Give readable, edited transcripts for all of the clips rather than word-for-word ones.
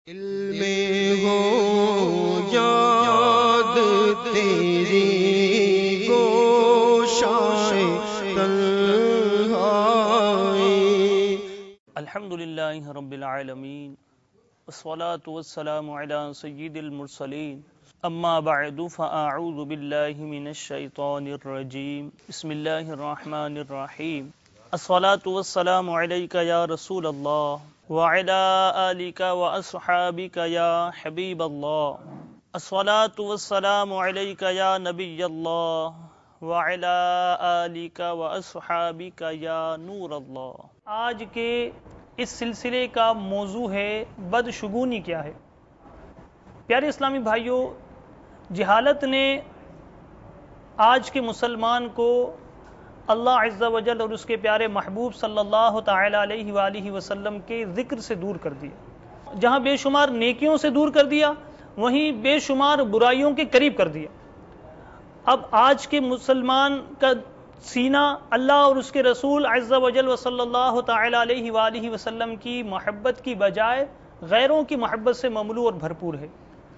دل میں ہو یاد تیری گوشائے تنہائی۔ الحمدللہ رب العالمین والصلاة والسلام علی سید المرسلین، اما بعد فاعوذ باللہ من الشیطان الرجیم، بسم اللہ الرحمن الرحیم۔ الصلاة والسلام علیک یا رسول اللہ وعلى آلك وأصحابك يا حبيب الله، الصلاة والسلام عليك يا نبي الله وعلى آلك وأصحابك يا نور الله۔ آج کے اس سلسلے کا موضوع ہے بدشگونی کیا ہے۔ پیارے اسلامی بھائیوں، جہالت نے آج کے مسلمان کو اللہ عز و جل اور اس کے پیارے محبوب صلی اللہ تعالی علیہ وآلہ وسلم کے ذکر سے دور کر دیا۔ جہاں بے شمار نیکیوں سے دور کر دیا، وہیں بے شمار برائیوں کے قریب کر دیا۔ اب آج کے مسلمان کا سینہ اللہ اور اس کے رسول عز و جل و صلی اللہ تعالی علیہ وآلہ وسلم کی محبت کی بجائے غیروں کی محبت سے مملو اور بھرپور ہے۔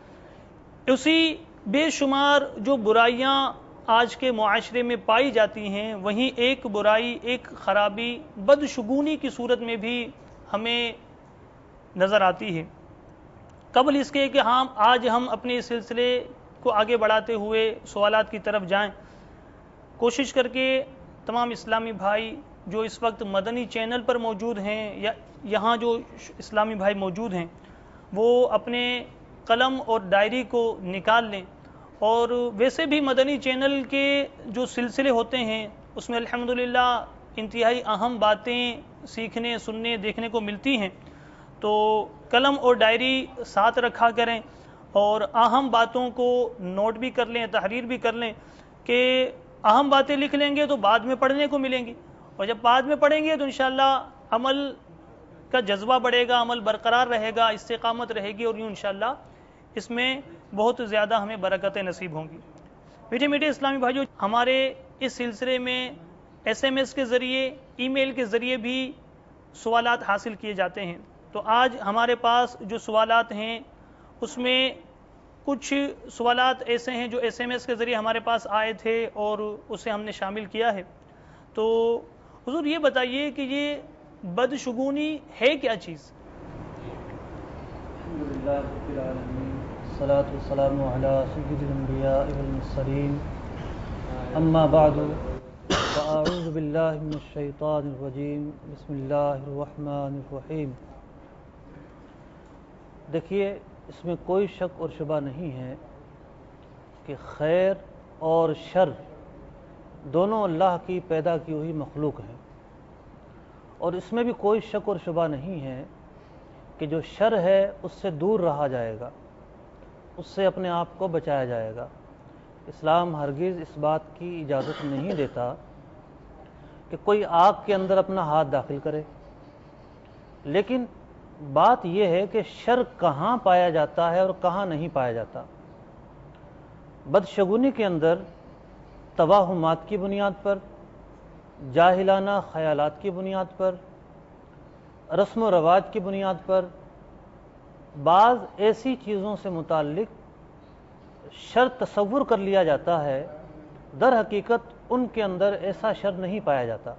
اسی بے شمار جو برائیاں آج کے معاشرے میں پائی جاتی ہیں، وہیں ایک برائی، ایک خرابی بدشگونی کی صورت میں بھی ہمیں نظر آتی ہے۔ قبل اس کے کہ آج ہم اپنے اس سلسلے کو آگے بڑھاتے ہوئے سوالات کی طرف جائیں، کوشش کر کے تمام اسلامی بھائی جو اس وقت مدنی چینل پر موجود ہیں یا یہاں جو اسلامی بھائی موجود ہیں، وہ اپنے قلم اور ڈائری کو نکال لیں۔ اور ویسے بھی مدنی چینل کے جو سلسلے ہوتے ہیں اس میں الحمدللہ انتہائی اہم باتیں سیکھنے، سننے، دیکھنے کو ملتی ہیں، تو قلم اور ڈائری ساتھ رکھا کریں اور اہم باتوں کو نوٹ بھی کر لیں، تحریر بھی کر لیں کہ اہم باتیں لکھ لیں گے تو بعد میں پڑھنے کو ملیں گی، اور جب بعد میں پڑھیں گے تو انشاءاللہ عمل کا جذبہ بڑھے گا، عمل برقرار رہے گا، استقامت رہے گی، اور یوں انشاءاللہ اس میں بہت زیادہ ہمیں برکتیں نصیب ہوں گی۔ میٹھے میٹھے اسلامی بھائیوں، ہمارے اس سلسلے میں SMS کے ذریعے، ای میل کے ذریعے بھی سوالات حاصل کیے جاتے ہیں۔ تو آج ہمارے پاس جو سوالات ہیں اس میں کچھ سوالات ایسے ہیں جو SMS کے ذریعے ہمارے پاس آئے تھے اور اسے ہم نے شامل کیا ہے۔ تو حضور یہ بتائیے کہ یہ بدشگونی ہے کیا چیز؟ الحمدللہ رب العالمین، الصلاۃ والسلام علی سید الانبیاء والمرسلین، اما بعد فاعوذ باللہ من الشیطان الرجیم، بسم اللہ الرحمن الرحیم۔ دیکھیے، اس میں کوئی شک اور شبہ نہیں ہے کہ خیر اور شر دونوں اللہ کی پیدا کی ہوئی مخلوق ہیں، اور اس میں بھی کوئی شک اور شبہ نہیں ہے کہ جو شر ہے اس سے دور رہا جائے گا، اس سے اپنے آپ کو بچایا جائے گا۔ اسلام ہرگز اس بات کی اجازت نہیں دیتا کہ کوئی آگ کے اندر اپنا ہاتھ داخل کرے، لیکن بات یہ ہے کہ شر کہاں پایا جاتا ہے اور کہاں نہیں پایا جاتا۔ بدشگونی کے اندر توہمات کی بنیاد پر، جاہلانہ خیالات کی بنیاد پر، رسم و رواج کی بنیاد پر بعض ایسی چیزوں سے متعلق شر تصور کر لیا جاتا ہے، در حقیقت ان کے اندر ایسا شر نہیں پایا جاتا۔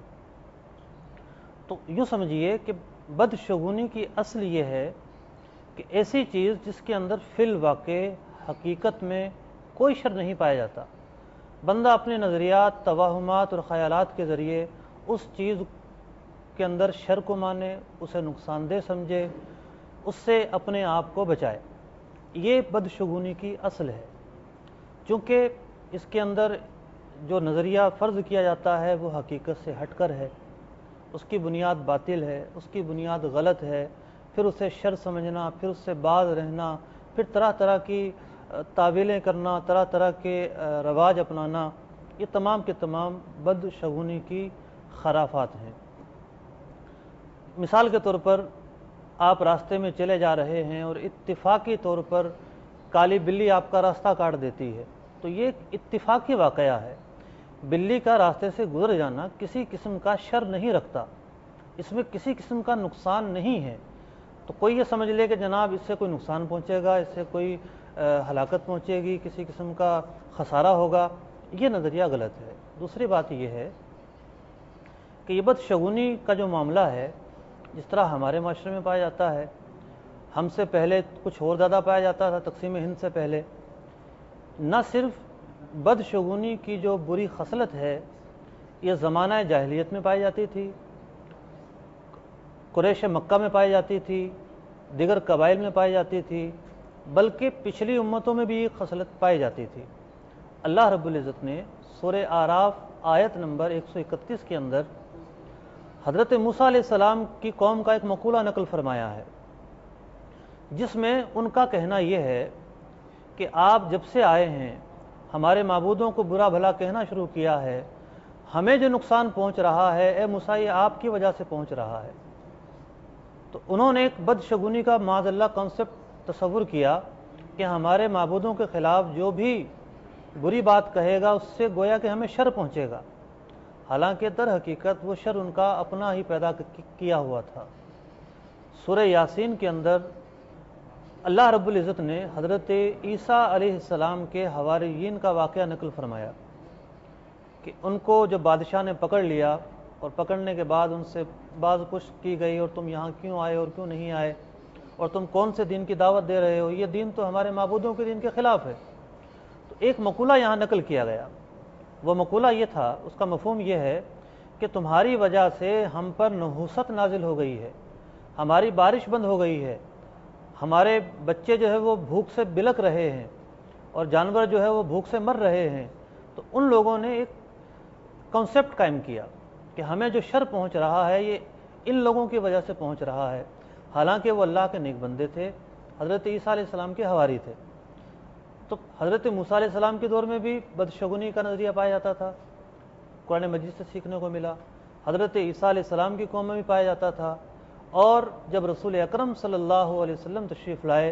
تو یوں سمجھیے کہ بدشگونی کی اصل یہ ہے کہ ایسی چیز جس کے اندر فی الواقع حقیقت میں کوئی شر نہیں پایا جاتا، بندہ اپنے نظریات، توہمات اور خیالات کے ذریعے اس چیز کے اندر شر کو مانے، اسے نقصان دہ سمجھے، اس سے اپنے آپ کو بچائے۔ یہ بدشگونی کی اصل ہے، چونکہ اس کے اندر جو نظریہ فرض کیا جاتا ہے وہ حقیقت سے ہٹ کر ہے، اس کی بنیاد باطل ہے، اس کی بنیاد غلط ہے، پھر اسے شر سمجھنا، پھر اس سے باز رہنا، پھر طرح طرح کی تعویلیں کرنا، طرح طرح کے رواج اپنانا، یہ تمام کے تمام بدشگونی کی خرافات ہیں۔ مثال کے طور پر آپ راستے میں چلے جا رہے ہیں اور اتفاقی طور پر کالی بلی آپ کا راستہ کاٹ دیتی ہے، تو یہ ایک اتفاقی واقعہ ہے۔ بلی کا راستے سے گزر جانا کسی قسم کا شر نہیں رکھتا، اس میں کسی قسم کا نقصان نہیں ہے، تو کوئی یہ سمجھ لے کہ جناب اس سے کوئی نقصان پہنچے گا، اس سے کوئی ہلاکت پہنچے گی، کسی قسم کا خسارہ ہوگا، یہ نظریہ غلط ہے۔ دوسری بات یہ ہے کہ یہ بدشگونی کا جو معاملہ ہے، جس طرح ہمارے معاشرے میں پایا جاتا ہے، ہم سے پہلے کچھ اور زیادہ پایا جاتا تھا، تقسیم ہند سے پہلے، نہ صرف بدشگونی کی جو بری خصلت ہے یہ زمانہ جاہلیت میں پائی جاتی تھی، قریش مکہ میں پائی جاتی تھی، دیگر قبائل میں پائی جاتی تھی، بلکہ پچھلی امتوں میں بھی یہ خصلت پائی جاتی تھی۔ اللہ رب العزت نے سورہ اعراف آیت نمبر 131 کے اندر حضرت موسیٰ علیہ السلام کی قوم کا ایک مقولہ نقل فرمایا ہے، جس میں ان کا کہنا یہ ہے کہ آپ جب سے آئے ہیں ہمارے معبودوں کو برا بھلا کہنا شروع کیا ہے، ہمیں جو نقصان پہنچ رہا ہے اے موسیٰ یہ آپ کی وجہ سے پہنچ رہا ہے۔ تو انہوں نے ایک بدشگونی کا معاذ اللہ کانسیپٹ تصور کیا کہ ہمارے معبودوں کے خلاف جو بھی بری بات کہے گا اس سے گویا کہ ہمیں شر پہنچے گا، حالانکہ در حقیقت وہ شر ان کا اپنا ہی پیدا کیا ہوا تھا۔ سورہ یاسین کے اندر اللہ رب العزت نے حضرت عیسیٰ علیہ السلام کے حواریین کا واقعہ نقل فرمایا کہ ان کو جب بادشاہ نے پکڑ لیا اور پکڑنے کے بعد ان سے بعض پوچھ کی گئی اور تم یہاں کیوں آئے اور کیوں نہیں آئے، اور تم کون سے دین کی دعوت دے رہے ہو، یہ دین تو ہمارے معبودوں کے دین کے خلاف ہے۔ تو ایک مقولہ یہاں نقل کیا گیا، وہ مقولہ یہ تھا، اس کا مفہوم یہ ہے کہ تمہاری وجہ سے ہم پر نحوست نازل ہو گئی ہے، ہماری بارش بند ہو گئی ہے، ہمارے بچے جو ہے وہ بھوک سے بلک رہے ہیں اور جانور جو ہے وہ بھوک سے مر رہے ہیں۔ تو ان لوگوں نے ایک کانسیپٹ قائم کیا کہ ہمیں جو شر پہنچ رہا ہے یہ ان لوگوں کی وجہ سے پہنچ رہا ہے، حالانکہ وہ اللہ کے نیک بندے تھے، حضرت عیسیٰ علیہ السلام کے حواری تھے۔ تو حضرت موسیٰ علیہ السلام کے دور میں بھی بدشگونی کا نظریہ پایا جاتا تھا، قرآن مجید سے سیکھنے کو ملا، حضرت عیسیٰ علیہ السلام کی قوم میں بھی پایا جاتا تھا، اور جب رسول اکرم صلی اللہ علیہ وسلم تشریف لائے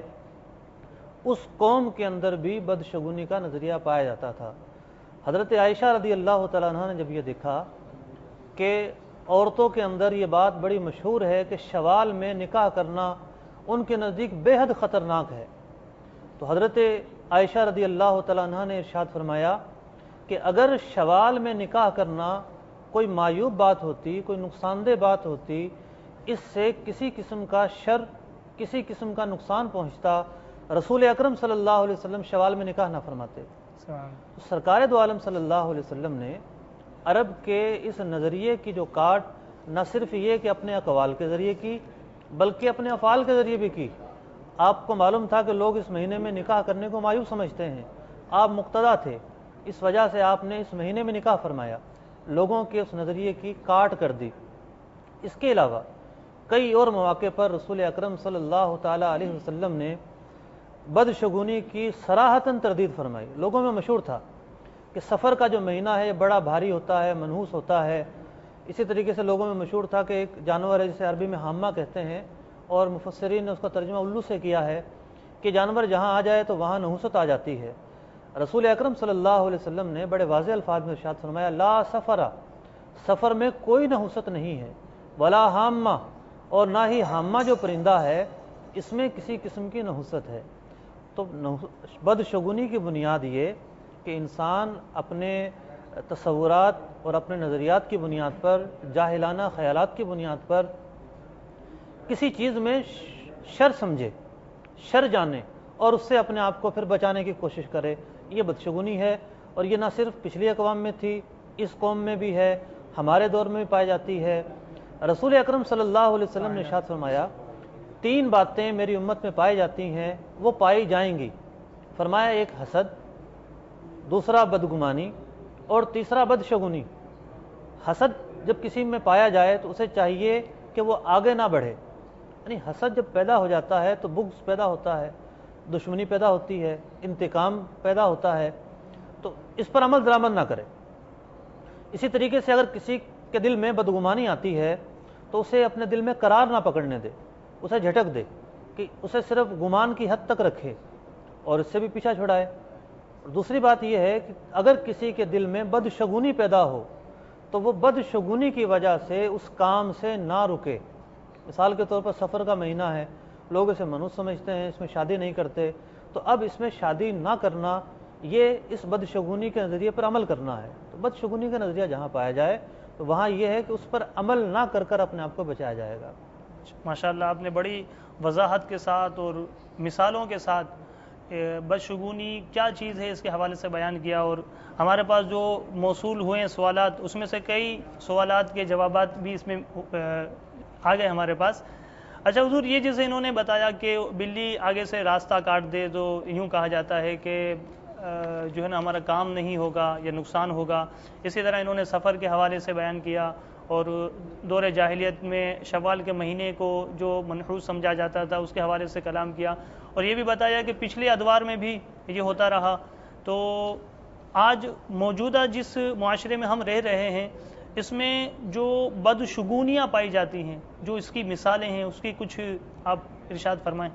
اس قوم کے اندر بھی بدشگونی کا نظریہ پایا جاتا تھا۔ حضرت عائشہ رضی اللہ تعالیٰ عنہ نے جب یہ دیکھا کہ عورتوں کے اندر یہ بات بڑی مشہور ہے کہ شوال میں نکاح کرنا ان کے نزدیک بے حد خطرناک ہے، تو حضرت عائشہ رضی اللہ تعالیٰ عنہ نے ارشاد فرمایا کہ اگر شوال میں نکاح کرنا کوئی معیوب بات ہوتی، کوئی نقصان دہ بات ہوتی، اس سے کسی قسم کا شر، کسی قسم کا نقصان پہنچتا، رسول اکرم صلی اللہ علیہ وسلم شوال میں نکاح نہ فرماتے۔ تو سرکار دو عالم صلی اللہ علیہ وسلم نے عرب کے اس نظریے کی جو کاٹ نہ صرف یہ کہ اپنے اقوال کے ذریعے کی بلکہ اپنے افعال کے ذریعے بھی کی۔ آپ کو معلوم تھا کہ لوگ اس مہینے میں نکاح کرنے کو معیوب سمجھتے ہیں، آپ مقتدا تھے، اس وجہ سے آپ نے اس مہینے میں نکاح فرمایا، لوگوں کے اس نظریے کی کاٹ کر دی۔ اس کے علاوہ کئی اور مواقع پر رسول اکرم صلی اللہ تعالیٰ علیہ وسلم نے بدشگونی کی صراحتاً تردید فرمائی۔ لوگوں میں مشہور تھا کہ سفر کا جو مہینہ ہے یہ بڑا بھاری ہوتا ہے، منحوس ہوتا ہے۔ اسی طریقے سے لوگوں میں مشہور تھا کہ ایک جانور ہے جسے عربی میں حامہ کہتے ہیں، اور مفسرین نے اس کا ترجمہ الو سے کیا ہے کہ جانور جہاں آ جائے تو وہاں نحوست آ جاتی ہے۔ رسول اکرم صلی اللہ علیہ وسلم نے بڑے واضح الفاظ میں ارشاد فرمایا، لا سفر، سفر میں کوئی نحوست نہیں ہے، ولا حامہ، اور نہ ہی حامہ جو پرندہ ہے اس میں کسی قسم کی نحوست ہے۔ تو بدشگونی کی بنیاد یہ کہ انسان اپنے تصورات اور اپنے نظریات کی بنیاد پر، جاہلانہ خیالات کی بنیاد پر کسی چیز میں شر سمجھے، شر جانے اور اس سے اپنے آپ کو پھر بچانے کی کوشش کرے، یہ بدشگونی ہے۔ اور یہ نہ صرف پچھلی اقوام میں تھی، اس قوم میں بھی ہے، ہمارے دور میں بھی پائی جاتی ہے۔ رسول اکرم صلی اللہ علیہ وسلم نے ارشاد فرمایا، 3 باتیں میری امت میں پائی جاتی ہیں، وہ پائی جائیں گی۔ فرمایا ایک حسد، دوسرا بدگمانی، اور تیسرا بدشگونی۔ حسد جب کسی میں پایا جائے تو اسے چاہیے کہ وہ آگے نہ بڑھے، یعنی حسد جب پیدا ہو جاتا ہے تو بغض پیدا ہوتا ہے، دشمنی پیدا ہوتی ہے، انتقام پیدا ہوتا ہے، تو اس پر عمل درآمد نہ کرے۔ اسی طریقے سے اگر کسی کے دل میں بدگمانی آتی ہے تو اسے اپنے دل میں قرار نہ پکڑنے دے، اسے جھٹک دے، کہ اسے صرف گمان کی حد تک رکھے اور اس سے بھی پیچھا چھڑائے۔ دوسری بات یہ ہے کہ اگر کسی کے دل میں بدشگونی پیدا ہو تو وہ بدشگونی کی وجہ سے اس کام سے نہ رکے۔ مثال کے طور پر سفر کا مہینہ ہے، لوگ اسے منحوس سمجھتے ہیں، اس میں شادی نہیں کرتے، تو اب اس میں شادی نہ کرنا یہ اس بدشگونی کے نظریے پر عمل کرنا ہے۔ تو بدشگونی کا نظریہ جہاں پایا جائے تو وہاں یہ ہے کہ اس پر عمل نہ کر کر اپنے آپ کو بچایا جائے گا۔ ماشاءاللہ آپ نے بڑی وضاحت کے ساتھ اور مثالوں کے ساتھ بدشگونی کیا چیز ہے اس کے حوالے سے بیان کیا، اور ہمارے پاس جو موصول ہوئے ہیں سوالات، اس میں سے کئی سوالات کے جوابات بھی اس میں آ گئے ہمارے پاس۔ اچھا حضور، یہ جیسے انہوں نے بتایا کہ بلی آگے سے راستہ کاٹ دے تو یوں کہا جاتا ہے کہ جو ہے نا ہمارا کام نہیں ہوگا یا نقصان ہوگا۔ اسی طرح انہوں نے سفر کے حوالے سے بیان کیا، اور دور جاہلیت میں شوال کے مہینے کو جو منحوس سمجھا جاتا تھا اس کے حوالے سے کلام کیا، اور یہ بھی بتایا کہ پچھلے ادوار میں بھی یہ ہوتا رہا۔ تو آج موجودہ جس معاشرے میں ہم رہ رہے ہیں اس میں جو بدشگونیاں پائی جاتی ہیں، جو اس کی مثالیں ہیں، اس کی کچھ آپ ارشاد فرمائیں۔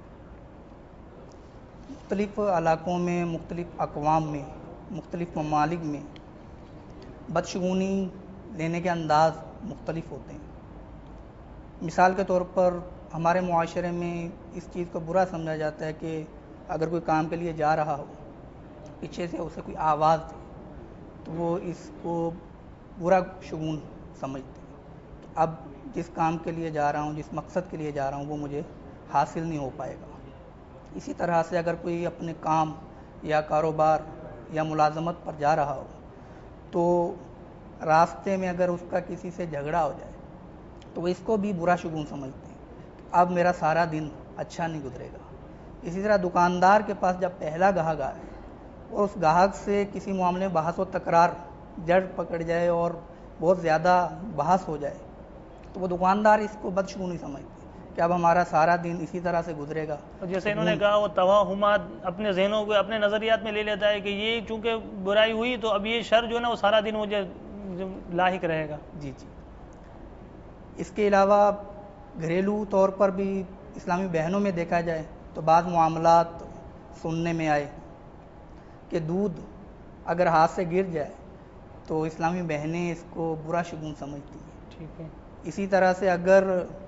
مختلف علاقوں میں، مختلف اقوام میں، مختلف ممالک میں بدشگونی لینے کے انداز مختلف ہوتے ہیں۔ مثال کے طور پر ہمارے معاشرے میں اس چیز کو برا سمجھا جاتا ہے کہ اگر کوئی کام کے لیے جا رہا ہو، پیچھے سے اسے کوئی آواز دے تو وہ اس کو برا شگون سمجھتے ہیں۔ تو اب جس کام کے لیے جا رہا ہوں، جس مقصد کے لیے جا رہا ہوں، وہ مجھے حاصل نہیں ہو پائے گا۔ اسی طرح سے اگر کوئی اپنے کام یا کاروبار یا ملازمت پر جا رہا ہو تو راستے میں اگر اس کا کسی سے جھگڑا ہو جائے تو وہ اس کو بھی برا شگون سمجھتے ہیں، اب میرا سارا دن اچھا نہیں گزرے گا۔ اسی طرح دکاندار کے پاس جب پہلا گاہک آئے اور اس گاہک سے کسی معاملے میں بحث و تکرار جڑ پکڑ جائے اور بہت زیادہ بحث ہو جائے تو وہ دکاندار اس کو بدشگونی سمجھتے ہیں کہ اب ہمارا سارا دن اسی طرح سے گزرے گا۔ جیسے انہوں نے کہا وہ توہمات اپنے ذہنوں کو، اپنے نظریات میں لے لیتا ہے کہ یہ چونکہ برائی ہوئی تو اب یہ شر جو ہے نا وہ سارا دن مجھے لاحق رہے گا۔ جی۔ اس کے علاوہ گھریلو طور پر بھی اسلامی بہنوں میں دیکھا جائے تو بعض معاملات سننے میں آئے کہ دودھ اگر ہاتھ سے گر جائے تو اسلامی بہنیں اس کو برا شگون سمجھتی ہیں۔ ٹھیک ہے۔ اسی طرح سے اگر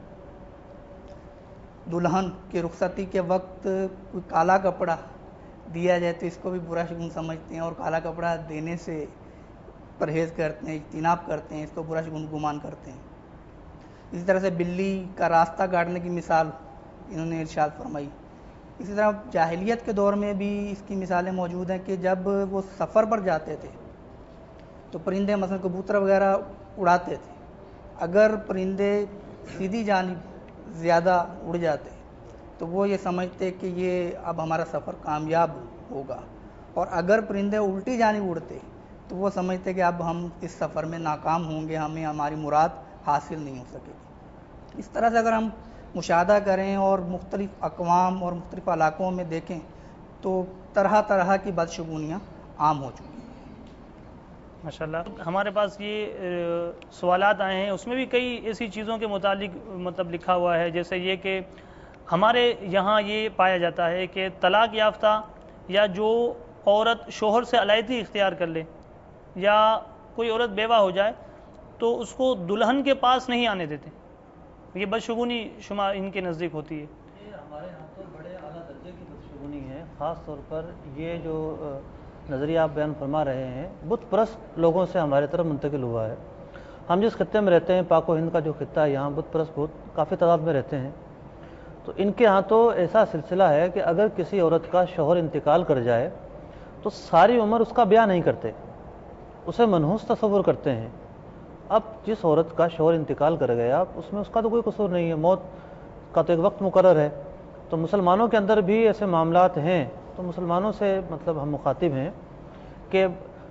دلہن کی رخصتی کے وقت کوئی کالا کپڑا دیا جائے تو اس کو بھی برا شگون سمجھتے ہیں اور کالا کپڑا دینے سے پرہیز کرتے ہیں، اجتناب کرتے ہیں، اس کو برا شگون گمان کرتے ہیں۔ اسی طرح سے بلی کا راستہ کاٹنے کی مثال انہوں نے ارشاد فرمائی۔ اسی طرح جاہلیت کے دور میں بھی اس کی مثالیں موجود ہیں کہ جب وہ سفر پر جاتے تھے تو پرندے مثلا کبوتر وغیرہ اڑاتے تھے، اگر پرندے سیدھی جانب زیادہ اڑ جاتے تو وہ یہ سمجھتے کہ یہ اب ہمارا سفر کامیاب ہوگا، اور اگر پرندے الٹی جانب اڑتے تو وہ سمجھتے کہ اب ہم اس سفر میں ناکام ہوں گے، ہمیں ہماری مراد حاصل نہیں ہو سکے گی۔ اس طرح سے اگر ہم مشاہدہ کریں اور مختلف اقوام اور مختلف علاقوں میں دیکھیں تو طرح طرح کی بدشگونیاں عام ہو چکی ہیں۔ ماشاءاللہ ہمارے پاس یہ سوالات آئے ہیں، اس میں بھی کئی ایسی چیزوں کے متعلق مطلب لکھا ہوا ہے، جیسے یہ کہ ہمارے یہاں یہ پایا جاتا ہے کہ طلاق یافتہ یا جو عورت شوہر سے علیحدگی اختیار کر لے یا کوئی عورت بیوہ ہو جائے تو اس کو دلہن کے پاس نہیں آنے دیتے، یہ بدشگونی شمار ان کے نزدیک ہوتی ہے۔ یہ ہمارے یہاں تو بڑے اعلیٰ درجے کی بدشگونی ہے، خاص طور پر یہ جو نظریہ آپ بیان فرما رہے ہیں بت پرست لوگوں سے ہمارے طرف منتقل ہوا ہے۔ ہم جس خطے میں رہتے ہیں، پاک و ہند کا جو خطہ ہے، یہاں بت پرست بہت کافی تعداد میں رہتے ہیں، تو ان کے ہاں تو ایسا سلسلہ ہے کہ اگر کسی عورت کا شوہر انتقال کر جائے تو ساری عمر اس کا بیاہ نہیں کرتے، اسے منحوس تصور کرتے ہیں۔ اب جس عورت کا شوہر انتقال کر گیا اس میں اس کا تو کوئی قصور نہیں ہے، موت کا تو ایک وقت مقرر ہے، تو مسلمانوں کے اندر بھی ایسے معاملات ہیں، تو مسلمانوں سے مطلب ہم مخاطب ہیں کہ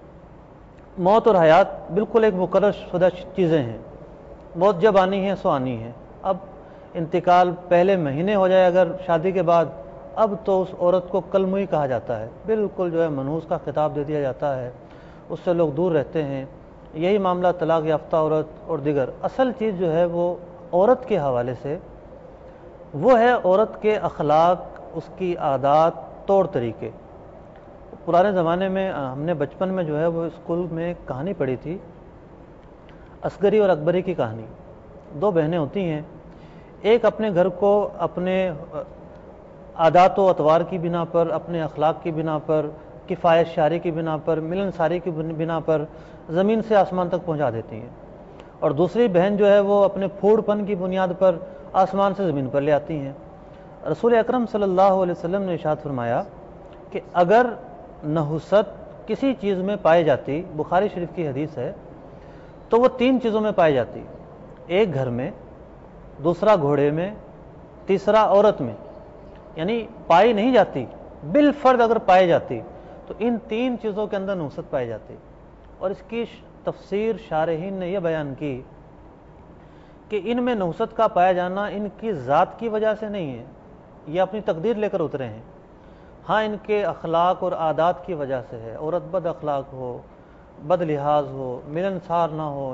موت اور حیات بالکل ایک مقرر شدہ چیزیں ہیں، موت جب آنی ہے سو آنی ہے۔ اب انتقال پہلے مہینے ہو جائے اگر شادی کے بعد، اب تو اس عورت کو کلموئی کہا جاتا ہے، بالکل جو ہے منحوس کا خطاب دے دیا جاتا ہے، اس سے لوگ دور رہتے ہیں۔ یہی معاملہ طلاق یافتہ عورت اور دیگر۔ اصل چیز جو ہے وہ عورت کے حوالے سے وہ ہے عورت کے اخلاق، اس کی عادات، طور طریقے۔ پرانے زمانے میں ہم نے بچپن میں جو ہے وہ اسکول میں ایک کہانی پڑھی تھی، اصغری اور اکبری کی کہانی۔ دو بہنیں ہوتی ہیں، ایک اپنے گھر کو اپنے عادات و اطوار کی بنا پر، اپنے اخلاق کی بنا پر، کفایت شعری کی بنا پر، ملن ساری کی بنا پر زمین سے آسمان تک پہنچا دیتی ہیں، اور دوسری بہن جو ہے وہ اپنے پھوڑ پن کی بنیاد پر آسمان سے زمین پر لے آتی ہیں۔ رسول اکرم صلی اللہ علیہ وسلم نے ارشاد فرمایا کہ اگر نحوست کسی چیز میں پائی جاتی، بخاری شریف کی حدیث ہے، تو وہ 3 چیزوں میں پائی جاتی، ایک گھر میں، دوسرا گھوڑے میں، تیسرا عورت میں، یعنی پائی نہیں جاتی، بالفرد اگر پائی جاتی تو ان 3 چیزوں کے اندر نحوست پائی جاتی۔ اور اس کی تفسیر شارحین نے یہ بیان کی کہ ان میں نحوست کا پایا جانا ان کی ذات کی وجہ سے نہیں ہے، یہ اپنی تقدیر لے کر اترے ہیں، ہاں ان کے اخلاق اور عادات کی وجہ سے ہے۔ عورت بد اخلاق ہو، بد لحاظ ہو، ملنسار نہ ہو،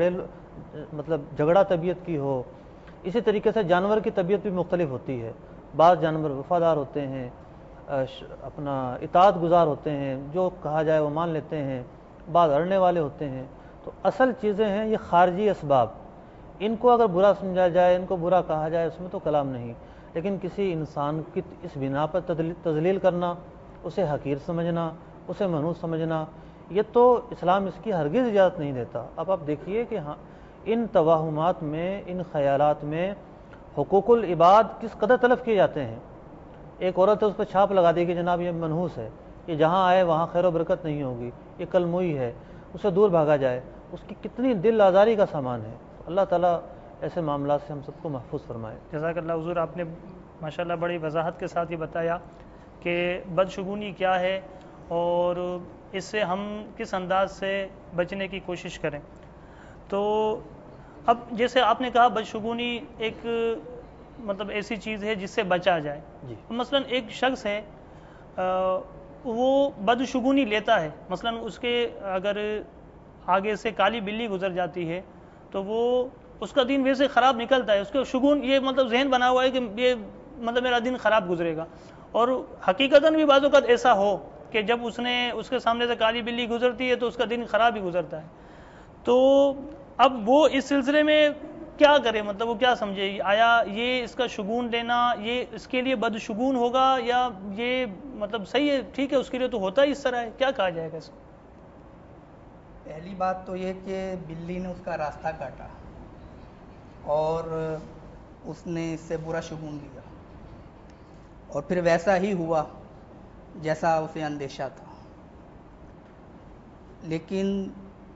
جھگڑا طبیعت کی ہو، اسی طریقے سے جانور کی طبیعت بھی مختلف ہوتی ہے، بعض جانور وفادار ہوتے ہیں، اپنا اطاعت گزار ہوتے ہیں، جو کہا جائے وہ مان لیتے ہیں، بعض اڑنے والے ہوتے ہیں۔ تو اصل چیزیں ہیں یہ خارجی اسباب، ان کو اگر برا سمجھا جائے، ان کو برا کہا جائے، اس میں تو کلام نہیں، لیکن کسی انسان کی اس بنا پر تذلیل کرنا، اسے حقیر سمجھنا، اسے منحوس سمجھنا، یہ تو اسلام اس کی ہرگز اجازت نہیں دیتا۔ اب آپ دیکھیے کہ ہاں ان توہمات میں، ان خیالات میں حقوق العباد کس قدر تلف کیے جاتے ہیں۔ ایک عورت ہے، اس پہ چھاپ لگا دی کہ جناب یہ منحوس ہے، یہ جہاں آئے وہاں خیر و برکت نہیں ہوگی، یہ کل موئی ہے، اسے دور بھاگا جائے، اس کی کتنی دل آزاری کا سامان ہے۔ اللہ تعالیٰ ایسے معاملات سے ہم سب کو محفوظ فرمائے۔ جزاک اللہ حضور، آپ نے ماشاءاللہ بڑی وضاحت کے ساتھ یہ بتایا کہ بدشگونی کیا ہے اور اس سے ہم کس انداز سے بچنے کی کوشش کریں۔ تو اب جیسے آپ نے کہا بدشگونی ایک مطلب ایسی چیز ہے جس سے بچا جائے، مثلا ایک شخص ہے وہ بدشگونی لیتا ہے، مثلا اس کے اگر آگے سے کالی بلی گزر جاتی ہے تو وہ اس کا دن ویسے خراب نکلتا ہے، اس کا شگون یہ مطلب ذہن بنا ہوا ہے کہ یہ مطلب میرا دن خراب گزرے گا، اور حقیقتاً بھی بعض اوقات ایسا ہو کہ جب اس کے سامنے سے کالی بلی گزرتی ہے تو اس کا دن خراب ہی گزرتا ہے۔ تو اب وہ اس سلسلے میں کیا کرے، مطلب وہ کیا سمجھے، آیا یہ اس کا شگون لینا یہ اس کے لیے بدشگون ہوگا یا یہ مطلب صحیح ہے، ٹھیک ہے، اس کے لیے تو ہوتا ہی اس طرح ہے، کیا کہا جائے گا اس کو؟ پہلی بات تو یہ کہ بلی نے اس کا راستہ کاٹا اور اس نے اس سے برا شگون لیا، اور پھر ویسا ہی ہوا جیسا اسے اندیشہ تھا، لیکن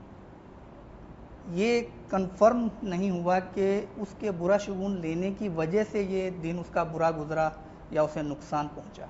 یہ کنفرم نہیں ہوا کہ اس کے برا شگون لینے کی وجہ سے یہ دن اس کا برا گزرا یا اسے نقصان پہنچا۔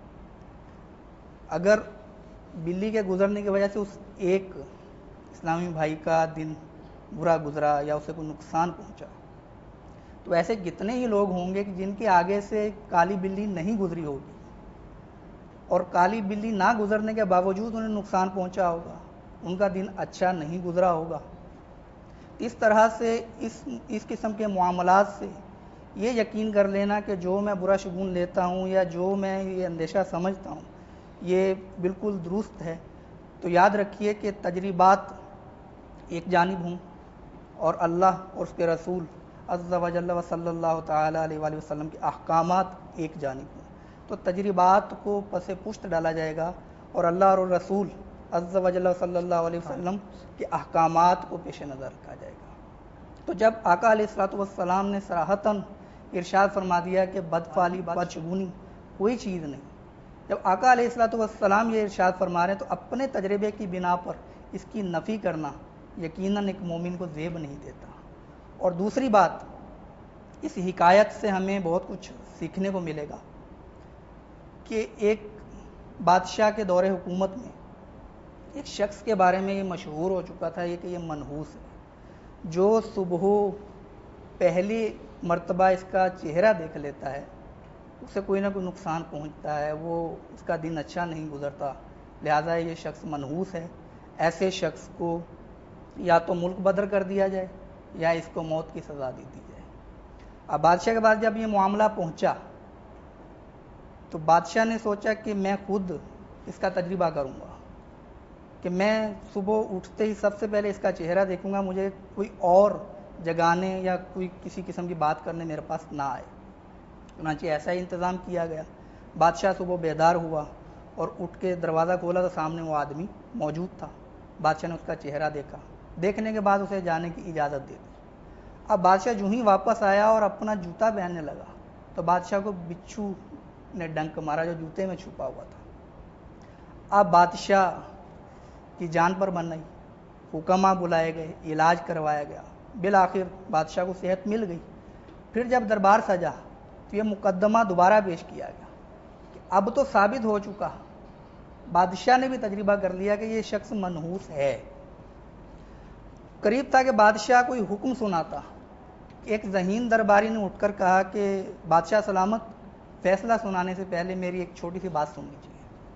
اگر بلی کے گزرنے کی وجہ سے اس ایک اسلامی بھائی کا دن برا گزرا یا اسے کوئی نقصان پہنچا، تو ایسے کتنے ہی لوگ ہوں گے کہ جن کے آگے سے کالی بلی نہیں گزری ہوگی اور کالی بلی نہ گزرنے کے باوجود انہیں نقصان پہنچا ہوگا، ان کا دن اچھا نہیں گزرا ہوگا۔ اس طرح سے اس قسم کے معاملات سے یہ یقین کر لینا کہ جو میں برا شگون لیتا ہوں یا جو میں یہ اندیشہ سمجھتا ہوں یہ بالکل درست ہے، تو یاد رکھیے کہ تجربات ایک جانب ہوں اور اللہ اور اس کے رسول عز و جل و صلی اللہ تعالیٰ علیہ وآلہ وسلم کے احکامات ایک جانب ہوں، تو تجربات کو پس پشت ڈالا جائے گا اور اللہ اور رسول عز و جل و صلی اللہ علیہ وسلم کے احکامات کو پیش نظر رکھا جائے گا۔ تو جب آقا علیہ الصلوۃ والسلام نے صراحتاً ارشاد فرما دیا کہ بدفعلی بدشگونی کوئی چیز نہیں، جب آقا علیہ الصلوۃ والسلام یہ ارشاد فرما رہے ہیں تو اپنے تجربے کی بنا پر اس کی نفی کرنا یقیناً ایک مومن کو زیب نہیں دیتا۔ اور دوسری بات، اس حکایت سے ہمیں بہت کچھ سیکھنے کو ملے گا کہ ایک بادشاہ کے دور حکومت میں ایک شخص کے بارے میں یہ مشہور ہو چکا تھا کہ یہ منحوس ہے، جو صبح پہلی مرتبہ اس کا چہرہ دیکھ لیتا ہے اسے کوئی نہ کوئی نقصان پہنچتا ہے، وہ اس کا دن اچھا نہیں گزرتا، لہٰذا یہ شخص منحوس ہے۔ ایسے شخص کو یا تو ملک بدر کر دیا جائے یا اس کو موت کی سزا دے دی جائے۔ اب بادشاہ کے بعد جب یہ معاملہ پہنچا تو بادشاہ نے سوچا کہ میں خود اس کا تجربہ کروں گا، کہ میں صبح اٹھتے ہی سب سے پہلے اس کا چہرہ دیکھوں گا، مجھے کوئی اور جگانے یا کوئی کسی قسم کی بات کرنے میرے پاس نہ آئے۔ چنانچہ ایسا ہی انتظام کیا گیا۔ بادشاہ صبح بیدار ہوا اور اٹھ کے دروازہ کھولا تو سامنے وہ آدمی موجود تھا۔ بادشاہ نے اس کا چہرہ دیکھا، دیکھنے کے بعد اسے جانے کی اجازت دے دی۔ اب بادشاہ جو ہی واپس آیا اور اپنا جوتا پہننے لگا تو بادشاہ کو بچھو نے ڈنک مارا جو جوتے میں چھپا ہوا تھا۔ اب بادشاہ کی جان پر بن گئی، حکماء بلائے گئے، علاج کروایا گیا، بالآخر بادشاہ کو صحت مل گئی۔ پھر جب دربار سجا تو یہ مقدمہ دوبارہ پیش کیا گیا کہ اب تو ثابت ہو چکا، بادشاہ نے بھی تجربہ کر لیا کہ یہ شخص منحوس ہے۔ قریب تھا کہ بادشاہ کوئی حکم سناتا، ایک ذہین درباری نے اٹھ کر کہا کہ بادشاہ سلامت، فیصلہ سنانے سے پہلے میری ایک چھوٹی سی بات سن لیجیے۔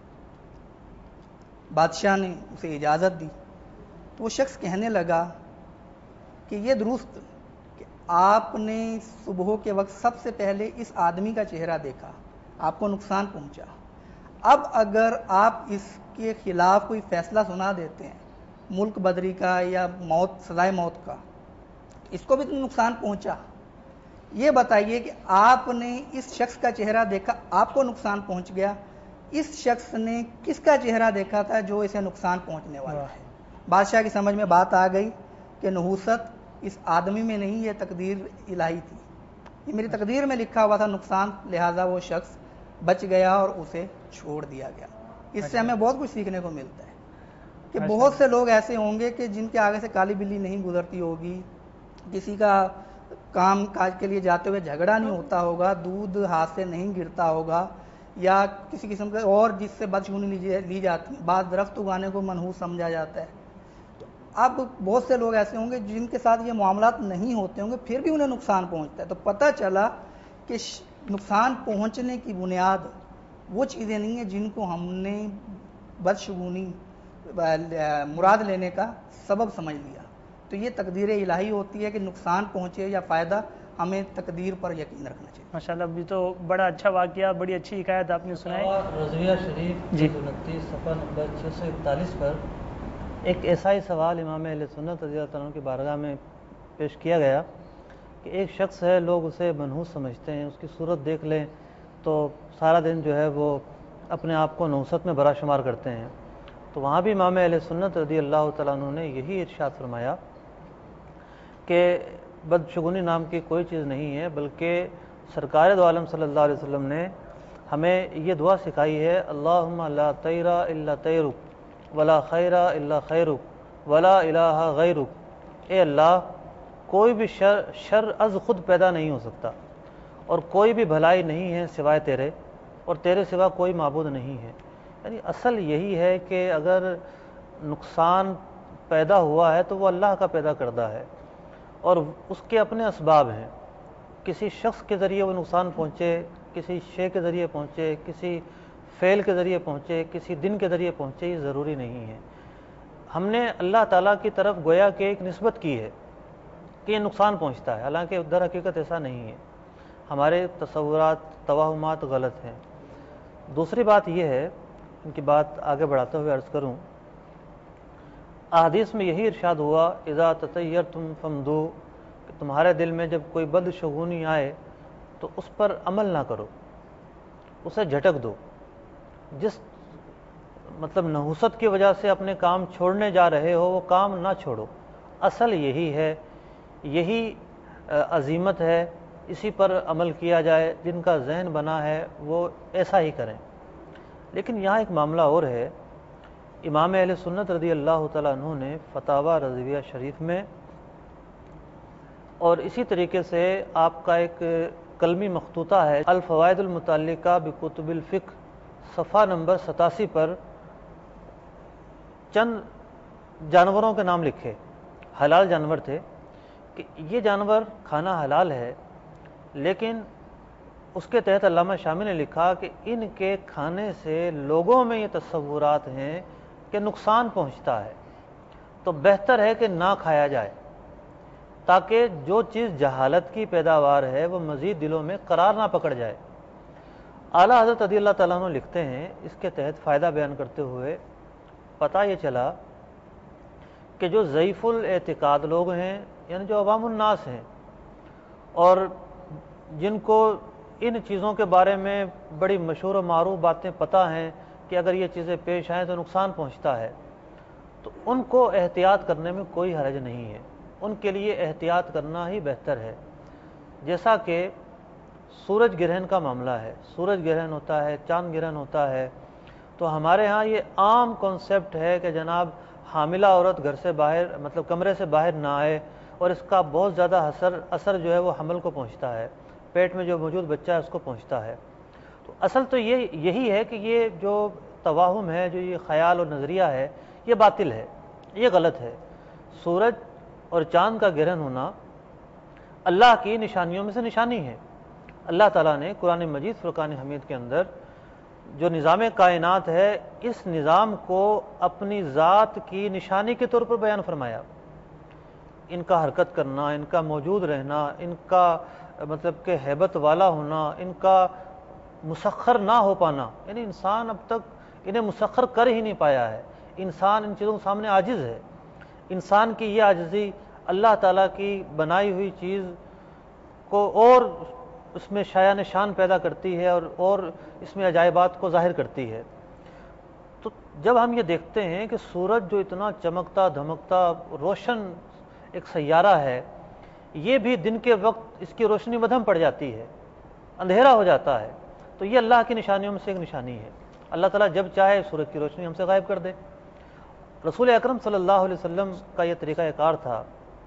بادشاہ نے اسے اجازت دی تو وہ شخص کہنے لگا کہ یہ درست کہ آپ نے صبح کے وقت سب سے پہلے اس آدمی کا چہرہ دیکھا، آپ کو نقصان پہنچا۔ اب اگر آپ اس کے خلاف کوئی فیصلہ سنا دیتے ہیں، ملک بدری کا یا موت، سزائے موت کا، اس کو بھی تو نقصان پہنچا۔ یہ بتائیے کہ آپ نے اس شخص کا چہرہ دیکھا، آپ کو نقصان پہنچ گیا، اس شخص نے کس کا چہرہ دیکھا تھا جو اسے نقصان پہنچنے والا ہے؟ بادشاہ کی سمجھ میں بات آ گئی کہ نحوست اس آدمی میں نہیں، یہ تقدیر الہی تھی، یہ میری تقدیر میں لکھا ہوا تھا نقصان، لہٰذا وہ شخص بچ گیا اور اسے چھوڑ دیا گیا۔ اس سے ہمیں بہت کچھ سیکھنے کو ملتا ہے کہ بہت سے لوگ ایسے ہوں گے کہ جن کے آگے سے کالی بلی نہیں گزرتی ہوگی، کسی کا کام کاج کے لیے جاتے ہوئے جھگڑا نہیں ہوتا ہوگا، دودھ ہاتھ سے نہیں گرتا ہوگا، یا کسی قسم کا اور جس سے بدشگونی لی جاتی ہے، بعض درخت اگانے کو منحوس سمجھا جاتا ہے۔ تو اب بہت سے لوگ ایسے ہوں گے جن کے ساتھ یہ معاملات نہیں ہوتے ہوں گے، پھر بھی انہیں نقصان پہنچتا ہے۔ تو پتہ چلا کہ نقصان پہنچنے کی بنیاد وہ چیزیں نہیں ہیں جن کو ہم نے بدشگونی مراد لینے کا سبب سمجھ لیا۔ تو یہ تقدیر الہی ہوتی ہے کہ نقصان پہنچے یا فائدہ، ہمیں تقدیر پر یقین رکھنا چاہیے۔ ماشاءاللہ، ابھی تو بڑا اچھا واقعہ، بڑی اچھی حکایت آپ نے سنائی۔ رضویہ شریف جی 29 صفحہ نمبر 641 پر ایک ایسا ہی سوال امام اہل سنت رضی اللہ عنہ کی بارگاہ میں پیش کیا گیا کہ ایک شخص ہے، لوگ اسے منحوس سمجھتے ہیں، اس کی صورت دیکھ لیں تو سارا دن جو ہے وہ اپنے آپ کو نحوست میں برا شمار کرتے ہیں۔ تو وہاں بھی امام اہل سنت رضی اللہ تعالیٰ عنہ نے یہی ارشاد فرمایا کہ بدشگونی نام کی کوئی چیز نہیں ہے، بلکہ سرکار دو عالم صلی اللہ علیہ وسلم نے ہمیں یہ دعا سکھائی ہے، اللہم لا طیر الا طیرک ولا خیر الا خیرک ولا الہ غیرک۔ اے اللہ، کوئی بھی شر از خود پیدا نہیں ہو سکتا اور کوئی بھی بھلائی نہیں ہے سوائے تیرے، اور تیرے سوا کوئی معبود نہیں ہے۔ یعنی اصل یہی ہے کہ اگر نقصان پیدا ہوا ہے تو وہ اللہ کا پیدا کردہ ہے اور اس کے اپنے اسباب ہیں۔ کسی شخص کے ذریعے وہ نقصان پہنچے، کسی شے کے ذریعے پہنچے، کسی فعل کے ذریعے پہنچے، کسی دن کے ذریعے پہنچے، یہ ضروری نہیں ہے۔ ہم نے اللہ تعالیٰ کی طرف گویا کہ ایک نسبت کی ہے کہ یہ نقصان پہنچتا ہے، حالانکہ در حقیقت ایسا نہیں ہے، ہمارے تصورات، توہمات غلط ہیں۔ دوسری بات یہ ہے، ان کی بات آگے بڑھاتے ہوئے عرض کروں، احادیث میں یہی ارشاد ہوا اذا تطیرتم فامدوا، کہ تمہارے دل میں جب کوئی بدشگونی آئے تو اس پر عمل نہ کرو، اسے جھٹک دو۔ جس مطلب نحوست کی وجہ سے اپنے کام چھوڑنے جا رہے ہو وہ کام نہ چھوڑو، اصل یہی ہے، یہی عزیمت ہے، اسی پر عمل کیا جائے، جن کا ذہن بنا ہے وہ ایسا ہی کریں۔ لیکن یہاں ایک معاملہ اور ہے، امام اہل سنت رضی اللہ تعالیٰ عنہ نے فتاوی رضویہ شریف میں اور اسی طریقے سے آپ کا ایک کلمی مخطوطہ ہے الفوائد المتعلقہ بکتب الفقہ، صفحہ نمبر 87 پر چند جانوروں کے نام لکھے، حلال جانور تھے، کہ یہ جانور کھانا حلال ہے، لیکن اس کے تحت علامہ شامی نے لکھا کہ ان کے کھانے سے لوگوں میں یہ تصورات ہیں کہ نقصان پہنچتا ہے، تو بہتر ہے کہ نہ کھایا جائے، تاکہ جو چیز جہالت کی پیداوار ہے وہ مزید دلوں میں قرار نہ پکڑ جائے۔ اعلیٰ حضرت رضی اللہ تعالیٰ عنہ لکھتے ہیں، اس کے تحت فائدہ بیان کرتے ہوئے پتہ یہ چلا کہ جو ضعیف الاعتقاد لوگ ہیں، یعنی جو عوام الناس ہیں اور جن کو ان چیزوں کے بارے میں بڑی مشہور و معروف باتیں پتہ ہیں کہ اگر یہ چیزیں پیش آئیں تو نقصان پہنچتا ہے، تو ان کو احتیاط کرنے میں کوئی حرج نہیں ہے، ان کے لیے احتیاط کرنا ہی بہتر ہے۔ جیسا کہ سورج گرہن کا معاملہ ہے، سورج گرہن ہوتا ہے، چاند گرہن ہوتا ہے، تو ہمارے ہاں یہ عام کنسیپٹ ہے کہ جناب حاملہ عورت گھر سے باہر مطلب کمرے سے باہر نہ آئے، اور اس کا بہت زیادہ اثر جو ہے وہ حمل کو پہنچتا ہے، پیٹ میں جو موجود بچہ ہے اس کو پہنچتا ہے۔ تو اصل تو یہی ہے کہ یہ جو توہم ہے، جو یہ خیال اور نظریہ ہے، یہ باطل ہے، یہ غلط ہے۔ سورج اور چاند کا گرہن ہونا اللہ کی نشانیوں میں سے نشانی ہے۔ اللہ تعالیٰ نے قرآن مجید فرقان حمید کے اندر جو نظام کائنات ہے، اس نظام کو اپنی ذات کی نشانی کے طور پر بیان فرمایا۔ ان کا حرکت کرنا، ان کا موجود رہنا، ان کا مطلب کہ ہیبت والا ہونا، ان کا مسخر نہ ہو پانا، یعنی انسان اب تک انہیں مسخر کر ہی نہیں پایا ہے، انسان ان چیزوں کے سامنے عاجز ہے۔ انسان کی یہ عاجزی اللہ تعالیٰ کی بنائی ہوئی چیز کو اور اس میں شایان شان پیدا کرتی ہے اور اس میں عجائبات کو ظاہر کرتی ہے۔ تو جب ہم یہ دیکھتے ہیں کہ سورج جو اتنا چمکتا دھمکتا روشن ایک سیارہ ہے، یہ بھی دن کے وقت اس کی روشنی مدھم پڑ جاتی ہے، اندھیرا ہو جاتا ہے، تو یہ اللہ کی نشانیوں میں سے ایک نشانی ہے۔ اللہ تعالیٰ جب چاہے سورج کی روشنی ہم سے غائب کر دے۔ رسول اکرم صلی اللہ علیہ وسلم کا یہ طریقہ کار تھا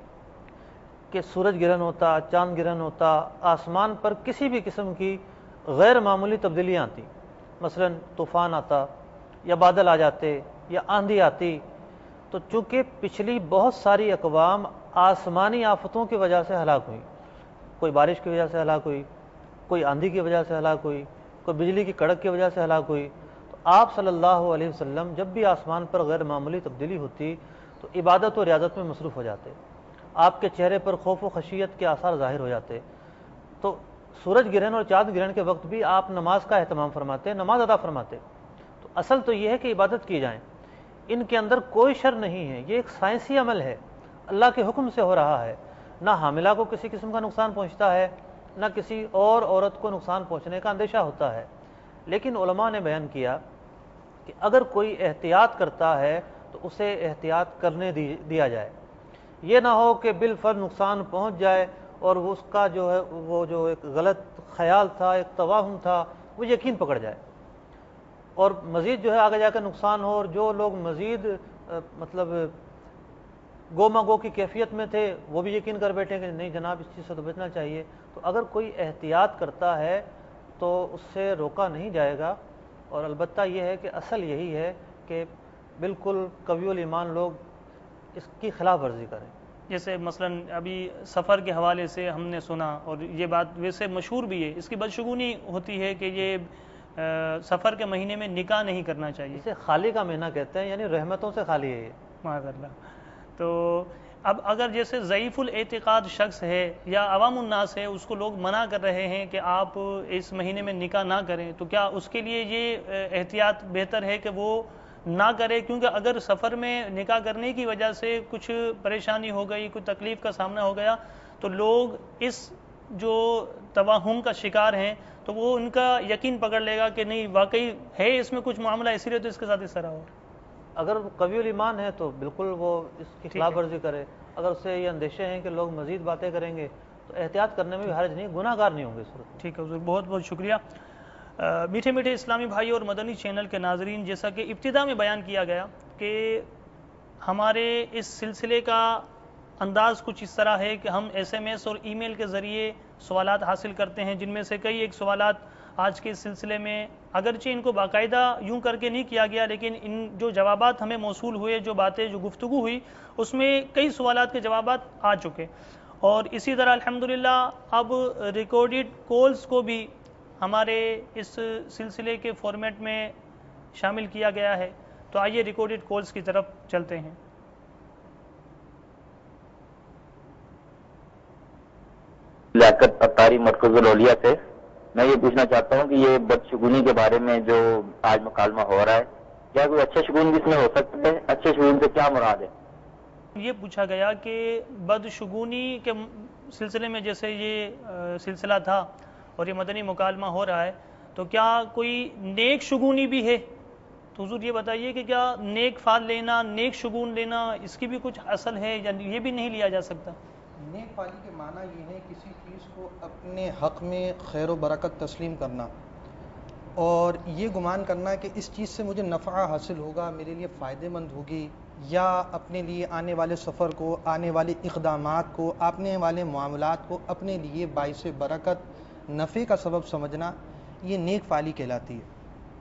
کہ سورج گرہن ہوتا، چاند گرہن ہوتا، آسمان پر کسی بھی قسم کی غیر معمولی تبدیلیاں آتی، مثلا طوفان آتا یا بادل آ جاتے یا آندھی آتی، تو چونکہ پچھلی بہت ساری اقوام آسمانی آفتوں کی وجہ سے ہلاک ہوئی، کوئی بارش کی وجہ سے ہلاک ہوئی، کوئی آندھی کی وجہ سے ہلاک ہوئی، کوئی بجلی کی کڑک کی وجہ سے ہلاک ہوئی، تو آپ صلی اللہ علیہ وسلم جب بھی آسمان پر غیر معمولی تبدیلی ہوتی تو عبادت و ریاضت میں مصروف ہو جاتے، آپ کے چہرے پر خوف و خشیت کے آثار ظاہر ہو جاتے۔ تو سورج گرہن اور چاند گرہن کے وقت بھی آپ نماز کا اہتمام فرماتے، نماز ادا فرماتے۔ تو اصل تو یہ ہے کہ عبادت کی جائیں، ان کے اندر کوئی شر نہیں ہے، یہ ایک سائنسی عمل ہے، اللہ کے حکم سے ہو رہا ہے، نہ حاملہ کو کسی قسم کا نقصان پہنچتا ہے، نہ کسی اور عورت کو نقصان پہنچنے کا اندیشہ ہوتا ہے۔ لیکن علماء نے بیان کیا کہ اگر کوئی احتیاط کرتا ہے تو اسے احتیاط کرنے دیا جائے، یہ نہ ہو کہ بالفرض نقصان پہنچ جائے اور اس کا جو ہے وہ جو ایک غلط خیال تھا، ایک توہم تھا، وہ یقین پکڑ جائے اور مزید جو ہے آگے جا کر نقصان ہو، اور جو لوگ مزید مطلب گوما گو کی کیفیت میں تھے وہ بھی یقین کر بیٹھے کہ نہیں جناب اس چیز سے تو بچنا چاہیے۔ تو اگر کوئی احتیاط کرتا ہے تو اس سے روکا نہیں جائے گا، اور البتہ یہ ہے کہ اصل یہی ہے کہ بالکل قوی الایمان لوگ اس کی خلاف ورزی کریں۔ جیسے مثلا ابھی سفر کے حوالے سے ہم نے سنا، اور یہ بات ویسے مشہور بھی ہے، اس کی بدشگونی ہوتی ہے کہ یہ سفر کے مہینے میں نکاح نہیں کرنا چاہیے، اسے خالی کا مہینہ کہتے ہیں، یعنی رحمتوں سے خالی ہے یہ۔ معاذ اللہ۔ تو اب اگر جیسے ضعیف الاعتقاد شخص ہے یا عوام الناس ہے، اس کو لوگ منع کر رہے ہیں کہ آپ اس مہینے میں نکاح نہ کریں، تو کیا اس کے لیے یہ احتیاط بہتر ہے کہ وہ نہ کرے؟ کیونکہ اگر سفر میں نکاح کرنے کی وجہ سے کچھ پریشانی ہو گئی، کچھ تکلیف کا سامنا ہو گیا، تو لوگ اس جو توہم کا شکار ہیں تو وہ ان کا یقین پکڑ لے گا کہ نہیں واقعی ہے اس میں کچھ معاملہ، اسی لیے تو اس کے ساتھ اس طرح ہو۔ اگر قوی الایمان ہے تو بالکل وہ اس کی خلاف ورزی کرے، اگر اسے یہ اندیشے ہیں کہ لوگ مزید باتیں کریں گے تو احتیاط کرنے میں بھی حرج نہیں، گناہ گار نہیں ہوں گے اس صورت میں۔ ٹھیک ہے حضور، بہت بہت شکریہ۔ میٹھے میٹھے اسلامی بھائی اور مدنی چینل کے ناظرین، جیسا کہ ابتدا میں بیان کیا گیا کہ ہمارے اس سلسلے کا انداز کچھ اس طرح ہے کہ ہم SMS اور ای میل کے ذریعے سوالات حاصل کرتے ہیں، جن میں سے کئی ایک سوالات آج کے اس سلسلے میں اگرچہ ان کو باقاعدہ یوں کر کے نہیں کیا گیا، لیکن ان جو جوابات ہمیں موصول ہوئے، جو باتیں جو گفتگو ہوئی، اس میں کئی سوالات کے جوابات آ چکے، اور اسی طرح الحمدللہ اب ریکارڈڈ کالز کو بھی ہمارے اس سلسلے کے فارمیٹ میں شامل کیا گیا ہے۔ تو آئیے ریکارڈڈ کالز کی طرف چلتے ہیں۔ لیاقت اتاری مرکز الاولیاء سے میں یہ پوچھنا چاہتا ہوں کہ یہ بدشگونی کے بارے میں جو آج مکالمہ ہو رہا ہے، کیا کوئی اچھے شگون بھی اس میں ہو سکتے ہیں؟ اچھے شگون سے کیا مراد ہے؟ یہ پوچھا گیا کہ بدشگونی کے سلسلے میں جیسے یہ سلسلہ تھا اور یہ مدنی مکالمہ ہو رہا ہے، تو کیا کوئی نیک شگونی بھی ہے؟ تو حضور یہ بتائیے کہ کیا نیک فال لینا، نیک شگون لینا، اس کی بھی کچھ اصل ہے یا یہ بھی نہیں لیا جا سکتا؟ نیک فالی کے معنی یہ ہے کسی چیز کو اپنے حق میں خیر و برکت تسلیم کرنا اور یہ گمان کرنا کہ اس چیز سے مجھے نفع حاصل ہوگا، میرے لیے فائدہ مند ہوگی، یا اپنے لیے آنے والے سفر کو، آنے والے اقدامات کو، آنے والے معاملات کو اپنے لیے باعث برکت نفع کا سبب سمجھنا، یہ نیک فالی کہلاتی ہے۔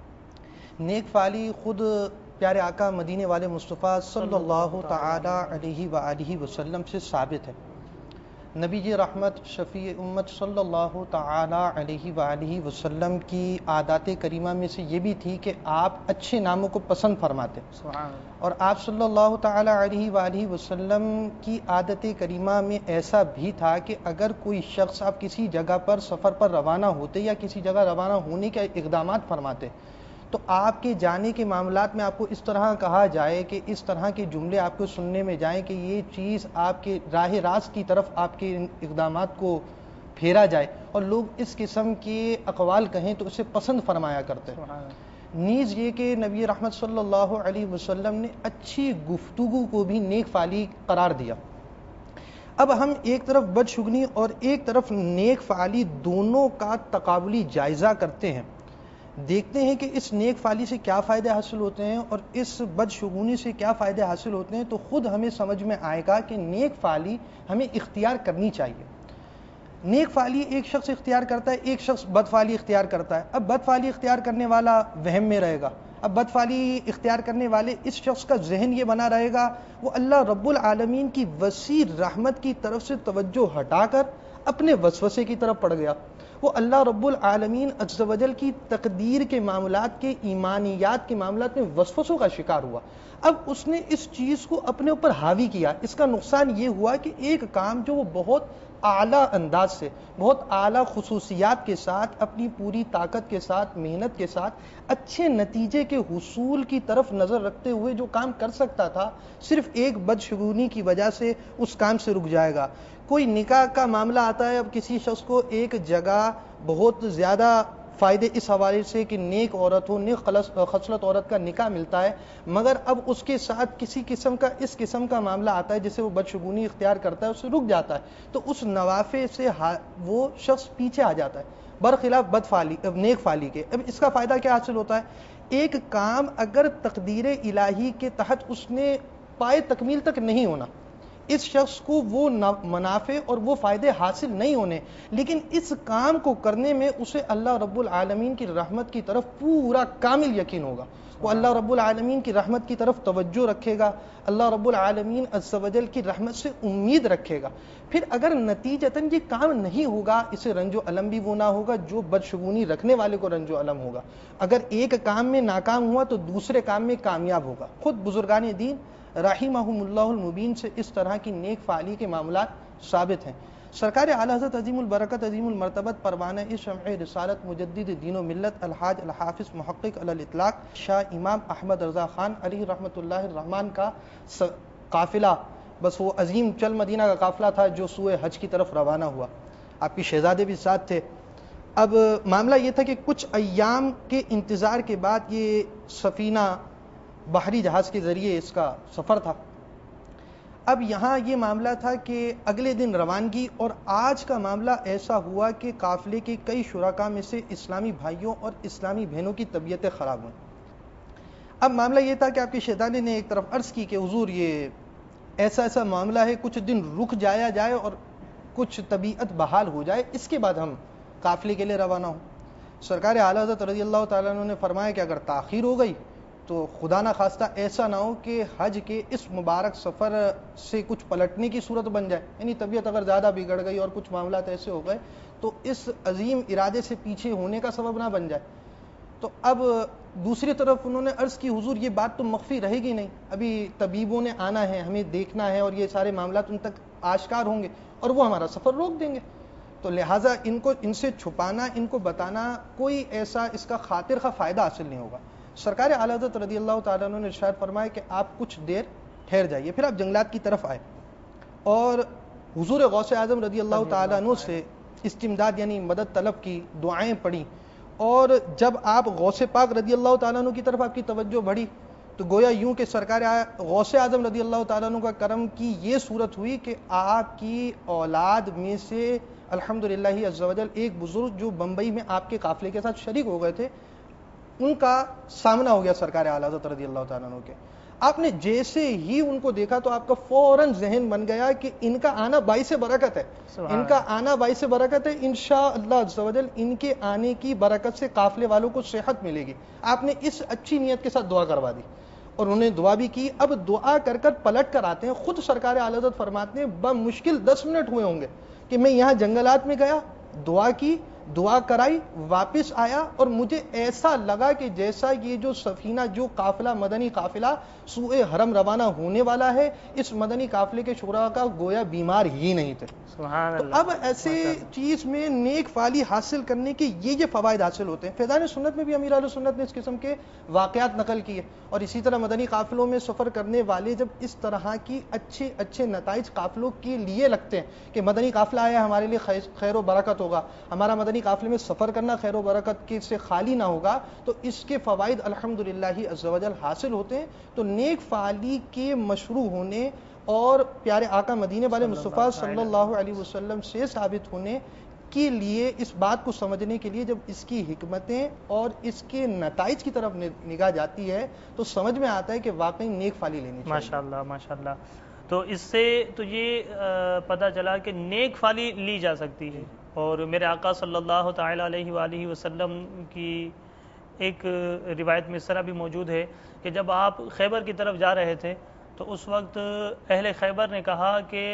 نیک فالی خود پیارے آقا مدینے والے مصطفیٰ صلی اللہ تعالی علیہ وآلہ وسلم سے ثابت ہے۔ نبی جی رحمت شفیع امت صلی اللہ تعالی علیہ وآلہ وسلم کی عادات کریمہ میں سے یہ بھی تھی کہ آپ اچھے ناموں کو پسند فرماتے، اور آپ صلی اللہ تعالی علیہ وآلہ وسلم کی عادت کریمہ میں ایسا بھی تھا کہ اگر کوئی شخص آپ کسی جگہ پر سفر پر روانہ ہوتے یا کسی جگہ روانہ ہونے کے اقدامات فرماتے تو آپ کے جانے کے معاملات میں آپ کو اس طرح کہا جائے کہ اس طرح کے جملے آپ کو سننے میں جائیں کہ یہ چیز آپ کے راہ راست کی طرف آپ کے اقدامات کو پھیرا جائے اور لوگ اس قسم کے اقوال کہیں تو اسے پسند فرمایا کرتے ہیں۔ نیز یہ کہ نبی رحمت صلی اللہ علیہ وسلم نے اچھی گفتگو کو بھی نیک فعلی قرار دیا۔ اب ہم ایک طرف بدشگونی اور ایک طرف نیک فعلی دونوں کا تقابلی جائزہ کرتے ہیں، دیکھتے ہیں کہ اس نیک فعلی سے کیا فائدے حاصل ہوتے ہیں اور اس بدشگونی سے کیا فائدے حاصل ہوتے ہیں، تو خود ہمیں سمجھ میں آئے گا کہ نیک فعلی ہمیں اختیار کرنی چاہیے۔ نیک فعلی ایک شخص اختیار کرتا ہے، ایک شخص بد فعلی اختیار کرتا ہے۔ اب بد فعلی اختیار کرنے والا وہم میں رہے گا، اب بد فعلی اختیار کرنے والے اس شخص کا ذہن یہ بنا رہے گا، وہ اللہ رب العالمین کی وسیع رحمت کی طرف سے توجہ ہٹا کر اپنے وسوسے کی طرف پڑ گیا، وہ اللہ رب العالمین عز و جل کی تقدیر کے معاملات کے ایمانیات کے معاملات میں وسوسوں کا شکار ہوا۔ اب اس نے اس چیز کو اپنے اوپر حاوی کیا، اس کا نقصان یہ ہوا کہ ایک کام جو وہ بہت اعلیٰ انداز سے، بہت اعلیٰ خصوصیات کے ساتھ، اپنی پوری طاقت کے ساتھ، محنت کے ساتھ اچھے نتیجے کے حصول کی طرف نظر رکھتے ہوئے جو کام کر سکتا تھا، صرف ایک بدشگونی کی وجہ سے اس کام سے رک جائے گا۔ کوئی نکاح کا معاملہ آتا ہے، اب کسی شخص کو ایک جگہ بہت زیادہ فائدے اس حوالے سے کہ نیک عورت ہو، نیک خصلت عورت کا نکاح ملتا ہے، مگر اب اس کے ساتھ کسی قسم کا اس قسم کا معاملہ آتا ہے جسے وہ بدشگونی اختیار کرتا ہے، اس سے رک جاتا ہے، تو اس نوافع سے وہ شخص پیچھے آ جاتا ہے برخلاف نیک فعلی کے۔ اب اس کا فائدہ کیا حاصل ہوتا ہے؟ ایک کام اگر تقدیر الہی کے تحت اس نے پائے تکمیل تک نہیں ہونا، اس شخص کو وہ منافع اور وہ فائدے حاصل نہیں ہونے، لیکن اس کام کو کرنے میں اسے اللہ رب العالمین کی رحمت کی طرف پورا کامل یقین ہوگا، وہ اللہ رب العالمین کی رحمت کی طرف توجہ رکھے گا، اللہ رب العالمین عز و جل کی رحمت سے امید رکھے گا۔ پھر اگر نتیجتاً یہ کام نہیں ہوگا، اسے رنج و علم بھی وہ نہ ہوگا جو بدشگونی رکھنے والے کو رنج و علم ہوگا۔ اگر ایک کام میں ناکام ہوا تو دوسرے کام میں کامیاب ہوگا۔ خود بزرگان دین رحمہم اللہ المبین سے اس طرح کی نیک فعلی کے معاملات ثابت ہیں۔ سرکار اعلی حضرت عظیم البرکت عظیم المرتبت پروانہ شمع رسالت مجدد دین و ملت الحاج الحافظ محقق علی الاطلاق شاہ امام احمد رضا خان علیہ رحمۃ اللہ الرحمن کا قافلہ، بس وہ عظیم چل مدینہ کا قافلہ تھا جو سوئے حج کی طرف روانہ ہوا، آپ کے شہزادے بھی ساتھ تھے۔ اب معاملہ یہ تھا کہ کچھ ایام کے انتظار کے بعد یہ سفینہ بحری جہاز کے ذریعے اس کا سفر تھا۔ اب یہاں یہ معاملہ تھا کہ اگلے دن روانگی، اور آج کا معاملہ ایسا ہوا کہ قافلے کے کئی شرکاء میں سے اسلامی بھائیوں اور اسلامی بہنوں کی طبیعتیں خراب ہوئیں۔ اب معاملہ یہ تھا کہ آپ کے شیطان نے ایک طرف عرض کی کہ حضور یہ ایسا معاملہ ہے، کچھ دن رک جایا جائے اور کچھ طبیعت بحال ہو جائے، اس کے بعد ہم قافلے کے لیے روانہ ہوں۔ سرکار اعلی حضرت رضی اللہ تعالیٰ عنہ نے فرمایا کہ اگر تاخیر ہو گئی تو خدا نہ خواستہ ایسا نہ ہو کہ حج کے اس مبارک سفر سے کچھ پلٹنے کی صورت بن جائے، یعنی طبیعت اگر زیادہ بگڑ گئی اور کچھ معاملات ایسے ہو گئے تو اس عظیم ارادے سے پیچھے ہونے کا سبب نہ بن جائے۔ تو اب دوسری طرف انہوں نے عرض کی حضور یہ بات تو مخفی رہے گی نہیں، ابھی طبیبوں نے آنا ہے، ہمیں دیکھنا ہے اور یہ سارے معاملات ان تک آشکار ہوں گے اور وہ ہمارا سفر روک دیں گے، تو لہٰذا ان سے چھپانا، ان کو بتانا کوئی ایسا اس کا خاطر خواہ فائدہ حاصل نہیں ہوگا۔ سرکار اعلی حضرت رضی اللہ تعالیٰ عنہ نے ارشاد فرمایا کہ آپ کچھ دیر ٹھہر جائیے. پھر آپ جنگلات کی طرف آئے اور حضور غوث اعظم رضی اللہ تعالیٰ عنہ سے استمداد یعنی مدد طلب کی, دعائیں پڑھی, اور جب آپ غوث پاک رضی اللہ تعالیٰ عنہ کی طرف آپ کی توجہ بڑھی تو گویا یوں کہ سرکار غوث اعظم رضی اللہ تعالیٰ عنہ کا کرم کی یہ صورت ہوئی کہ آپ کی اولاد میں سے الحمدللہ عز و جل ایک بزرگ جو بمبئی میں آپ کے قافلے کے ساتھ شریک ہو گئے تھے, ان کا سامنا ہو گیا سرکار اعلیٰ حضرت رضی اللہ تعالیٰ عنہ کے. آپ نے جیسے ہی ان کو دیکھا تو آپ کا فوراً ذہن بن گیا کہ ان کا آنا باعث برکت ہے, ان کا آنا باعث برکت ہے, انشاءاللہ عز و جل ان کے آنے کی برکت سے قافلے والوں کو صحت ملے گی. آپ نے اس اچھی نیت کے ساتھ دعا کروا دی اور انہوں نے دعا بھی کی. اب دعا کر کر پلٹ کر آتے ہیں, خود سرکار اعلیٰ حضرت فرماتے ہیں بمشکل 10 منٹ ہوئے ہوں گے کہ میں یہاں جنگلات میں گیا, دعا کی, دعا کرائی, واپس آیا اور مجھے ایسا لگا کہ جیسا یہ جو سفینہ, جو قافلہ, مدنی قافلہ سوئے حرم روانہ ہونے والا ہے, اس مدنی قافلے کے شعراء کا گویا بیمار ہی نہیں تھے. تو اب ایسے چیز میں نیک فعالی حاصل کرنے کے یہ فوائد حاصل ہوتے ہیں. فیضان سنت میں بھی امیر اہل سنت نے اس قسم کے واقعات نقل کیے, اور اسی طرح مدنی قافلوں میں سفر کرنے والے جب اس طرح کی اچھے نتائج قافلوں کے لیے لگتے ہیں کہ مدنی قافلہ آیا ہمارے لیے خیر و برکت ہوگا, ہمارا مدنی قافلے میں سفر کرنا خیر و برکت کے سے خالی نہ ہوگا, تو اس کے فوائد الحمدللہ عز و جل حاصل ہوتے ہیں. تو نیک فعالی کے مشروع ہونے اور پیارے آقا مدینے والے مصطفیٰ صلی اللہ علیہ وسلم سے ثابت ہونے کے لیے, اس بات کو سمجھنے کے لیے جب اس کی حکمتیں اور اس کے نتائج کی طرف نگاہ جاتی ہے تو سمجھ میں آتا ہے کہ واقعی نیک فعالی لینی چاہیے. ماشاءاللہ ماشاءاللہ. تو اس سے تو یہ پتہ چلا کہ نیک فعالی لی جا سکتی ہے, اور میرے آقا صلی اللہ تعالیٰ علیہ وآلہ وسلم کی ایک روایت میں اس طرح بھی موجود ہے کہ جب آپ خیبر کی طرف جا رہے تھے تو اس وقت اہل خیبر نے کہا کہ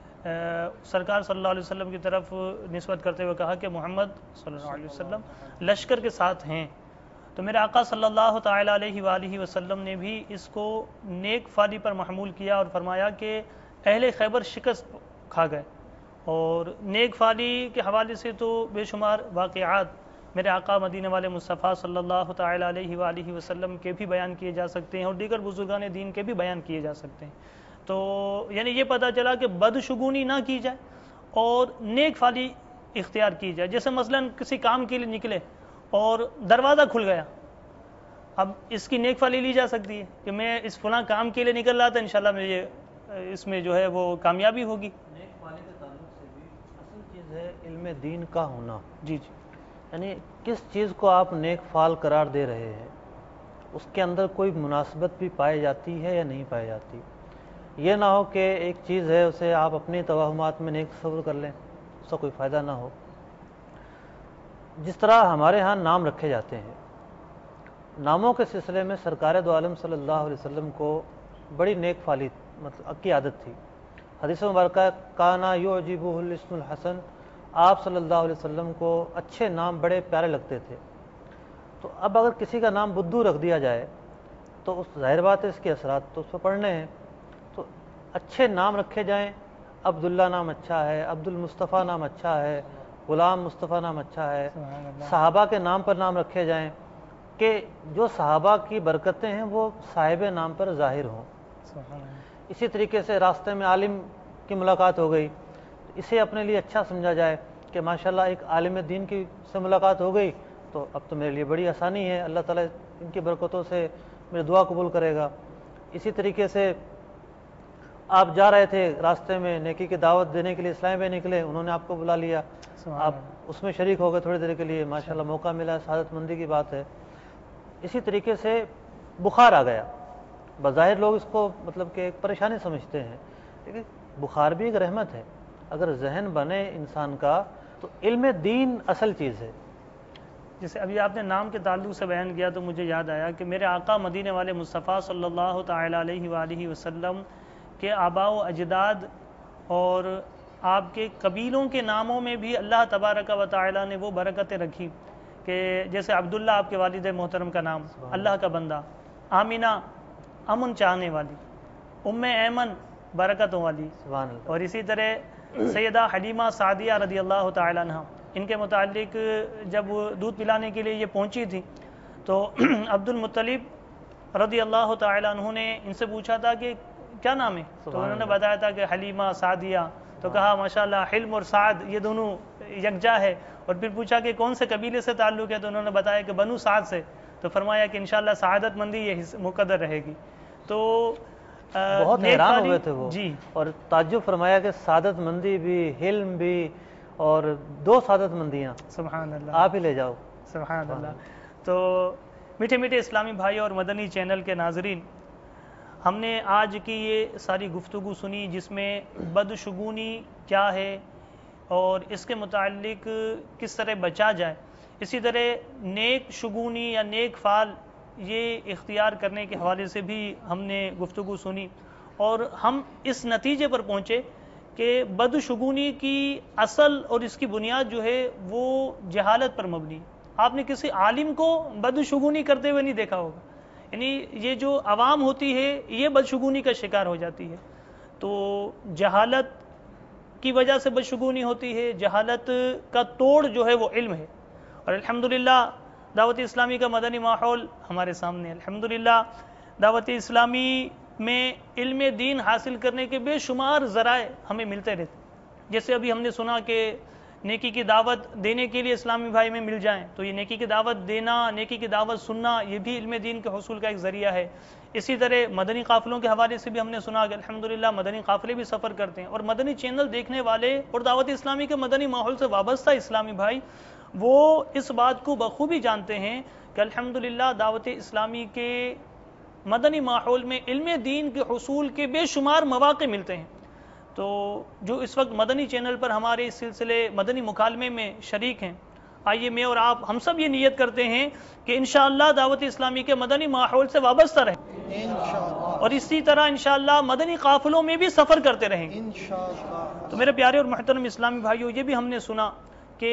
سرکار صلی اللہ علیہ وسلم کی طرف نسبت کرتے ہوئے کہا کہ محمد صلی اللہ علیہ وسلم لشکر کے ساتھ ہیں. تو میرے آقا صلی اللہ تعالیٰ علیہ وآلہ وسلم نے بھی اس کو نیک فعالی پر محمول کیا اور فرمایا کہ اہل خیبر شکست کھا گئے. اور نیک فعالی کے حوالے سے تو بے شمار واقعات میرے آقا مدینہ والے مصطفیٰ صلی اللہ تعالیٰ علیہ وآلہ وسلم کے بھی بیان کیے جا سکتے ہیں, اور دیگر بزرگان دین کے بھی بیان کیے جا سکتے ہیں. تو یعنی یہ پتہ چلا کہ بدشگونی نہ کی جائے اور نیک فعالی اختیار کی جائے. جیسے مثلا کسی کام کے لیے نکلے اور دروازہ کھل گیا, اب اس کی نیک فعالی لی جا سکتی ہے کہ میں اس فلاں کام کے لیے نکل رہا تھا, انشاءاللہ مجھے اس میں جو ہے وہ کامیابی ہوگی. نیک فعالی کے تعلق سے بھی اصل چیز ہے علم دین کا ہونا. جی جی, یعنی کس چیز کو آپ نیک فعال قرار دے رہے ہیں, اس کے اندر کوئی مناسبت بھی پائی جاتی ہے یا نہیں پائی جاتی. یہ نہ ہو کہ ایک چیز ہے اسے آپ اپنی توہمات میں نیک تصور کر لیں, اس کا کوئی فائدہ نہ ہو. جس طرح ہمارے ہاں نام رکھے جاتے ہیں, ناموں کے سلسلے میں سرکار دو عالم صلی اللہ علیہ وسلم کو بڑی نیک فعالی مطلب کی عادت تھی. حدیث مبارکہ کانا یعجبہ الاسم الحسن, آپ صلی اللہ علیہ وسلم کو اچھے نام بڑے پیارے لگتے تھے. تو اب اگر کسی کا نام بدھو رکھ دیا جائے تو اس ظاہر بات ہے اس کے اثرات تو اس پہ پڑنے ہیں. تو اچھے نام رکھے جائیں, عبداللہ نام اچھا ہے, عبد المصطفیٰ نام اچھا ہے, غلام مصطفیٰ نام اچھا ہے, صحابہ کے نام پر نام رکھے جائیں کہ جو صحابہ کی برکتیں ہیں وہ صاحب نام پر ظاہر ہوں. اسی طریقے سے راستے میں عالم کی ملاقات ہو گئی, اسے اپنے لیے اچھا سمجھا جائے کہ ماشاءاللہ ایک عالم دین کی سے ملاقات ہو گئی تو اب تو میرے لیے بڑی آسانی ہے, اللہ تعالیٰ ان کی برکتوں سے میری دعا قبول کرے گا. اسی طریقے سے آپ جا رہے تھے راستے میں نیکی کی دعوت دینے کے لیے اسلام میں نکلے, انہوں نے آپ کو بلا لیا, آپ اس میں شریک ہو گئے تھوڑی دیر کے لیے, ماشاءاللہ موقع ملا, سعادت مندی کی بات ہے. اسی طریقے سے بخار آ گیا, بظاہر لوگ اس کو مطلب کہ ایک پریشانی سمجھتے ہیں, لیکن بخار بھی ایک رحمت ہے. اگر ذہن بنے انسان کا تو علم دین اصل چیز ہے. جیسے ابھی آپ نے نام کے تعلق سے بیان کیا تو مجھے یاد آیا کہ میرے آقا مدینے والے مصطفیٰ صلی اللہ تعالیٰ علیہ وآلہ وسلم کے آباء و اجداد اور آپ کے قبیلوں کے ناموں میں بھی اللہ تبارک و تعالیٰ نے وہ برکتیں رکھی کہ جیسے عبداللہ آپ کے والد محترم کا نام, اللہ کا بندہ, آمینہ امن چاہنے والی, ام ایمن برکتوں والی, اور اسی طرح سیدہ حلیمہ سعدیہ رضی اللہ تعالیٰ عنہ, ان کے متعلق جب دودھ پلانے کے لیے یہ پہنچی تھی تو عبد المطلب رضی اللہ تعالیٰ عنہ نے ان سے پوچھا تھا کہ کیا نام ہے؟ تو انہوں نے بتایا تھا کہ حلیمہ سعدیہ. تو کہا ماشاءاللہ حلم اور سعد یہ دونوں یکجا ہے. اور پھر پوچھا کہ کون سے قبیلے سے تعلق ہے؟ تو انہوں نے بتایا کہ بنو سعد سے. تو فرمایا کہ انشاءاللہ سعادت مندی یہ مقدر رہے گی. تو بہت حیران ہوئے تھے وہ جی، اور تعجب فرمایا کہ سعادت مندی بھی، حلم بھی، اور 2 سعادت مندیاں سبحان اللہ، آپ ہی لے جاؤ. سبحان اللہ. تو میٹھے میٹھے اسلامی بھائی اور مدنی چینل کے ناظرین، ہم نے آج کی یہ ساری گفتگو سنی جس میں بدشگونی کیا ہے اور اس کے متعلق کس طرح بچا جائے. اسی طرح نیک شگونی یا نیک فعل یہ اختیار کرنے کے حوالے سے بھی ہم نے گفتگو سنی، اور ہم اس نتیجے پر پہنچے کہ بدشگونی کی اصل اور اس کی بنیاد جو ہے وہ جہالت پر مبنی. آپ نے کسی عالم کو بدشگونی کرتے ہوئے نہیں دیکھا ہوگا. یعنی یہ جو عوام ہوتی ہے یہ بدشگونی کا شکار ہو جاتی ہے. تو جہالت کی وجہ سے بدشگونی ہوتی ہے. جہالت کا توڑ جو ہے وہ علم ہے. اور الحمدللہ دعوت اسلامی کا مدنی ماحول ہمارے سامنے. الحمدللہ دعوت اسلامی میں علم دین حاصل کرنے کے بے شمار ذرائع ہمیں ملتے رہتے. جیسے ابھی ہم نے سنا کہ نیکی کی دعوت دینے کے لیے اسلامی بھائی میں مل جائیں، تو یہ نیکی کی دعوت دینا، نیکی کی دعوت سننا، یہ بھی علم دین کے حصول کا ایک ذریعہ ہے. اسی طرح مدنی قافلوں کے حوالے سے بھی ہم نے سنا کہ الحمدللہ مدنی قافلے بھی سفر کرتے ہیں. اور مدنی چینل دیکھنے والے اور دعوت اسلامی کے مدنی ماحول سے وابستہ اسلامی بھائی وہ اس بات کو بخوبی جانتے ہیں کہ الحمدللہ دعوت اسلامی کے مدنی ماحول میں علم دین کے حصول کے بے شمار مواقع ملتے ہیں. تو جو اس وقت مدنی چینل پر ہمارے اس سلسلے مدنی مکالمے میں شریک ہیں، آئیے میں اور آپ ہم سب یہ نیت کرتے ہیں کہ انشاءاللہ دعوت اسلامی کے مدنی ماحول سے وابستہ رہیں، اور اسی طرح انشاءاللہ مدنی قافلوں میں بھی سفر کرتے رہیں گے. تو میرے پیارے اور محترم اسلامی بھائیوں، یہ بھی ہم نے سنا کہ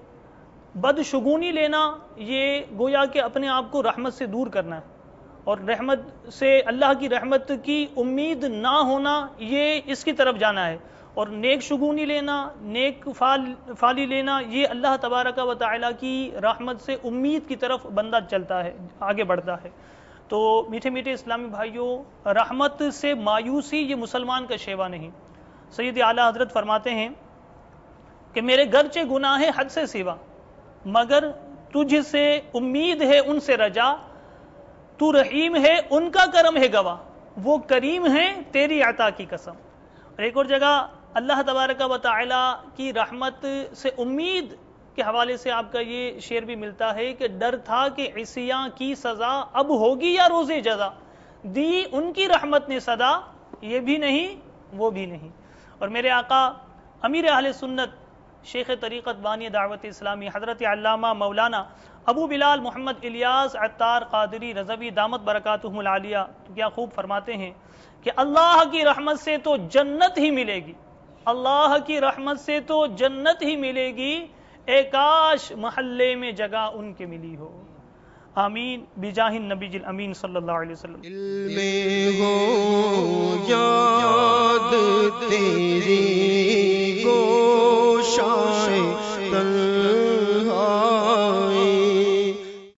بدشگونی لینا یہ گویا کہ اپنے آپ کو رحمت سے دور کرنا ہے، اور رحمت سے اللہ کی رحمت کی امید نہ ہونا یہ اس کی طرف جانا ہے. اور نیک شگونی لینا، نیک فالی لینا، یہ اللہ تبارک و تعالی کی رحمت سے امید کی طرف بندہ چلتا ہے، آگے بڑھتا ہے. تو میٹھے میٹھے اسلامی بھائیوں، رحمت سے مایوسی یہ مسلمان کا شیوا نہیں. سید اعلیٰ حضرت فرماتے ہیں کہ میرے گرچہ گناہ حد سے سوا، مگر تجھ سے امید ہے ان سے رجا، تو رحیم ہے ان کا کرم ہے گواہ، وہ کریم ہے تیری عطا کی قسم. اور ایک اور جگہ اللہ تبارک و تعالی کی رحمت سے امید کے حوالے سے آپ کا یہ شعر بھی ملتا ہے کہ ڈر تھا کہ عصیاں کی سزا اب ہوگی یا روز جزا، دی ان کی رحمت نے صدا، یہ بھی نہیں وہ بھی نہیں. اور میرے آقا امیر اہل سنت شیخ طریقت بانی دعوت اسلامی حضرت علامہ مولانا ابو بلال محمد الیاس عطار قادری رضوی دامت برکاتہم العالیہ کیا خوب فرماتے ہیں کہ اللہ کی رحمت سے تو جنت ہی ملے گی، اللہ کی رحمت سے تو جنت ہی ملے گی، اے کاش محلے میں جگہ ان کے ملی ہو. آمین بجاہ النبی الامین صلی اللہ علیہ وسلم. دل میں ہو یاد تیری گوشائے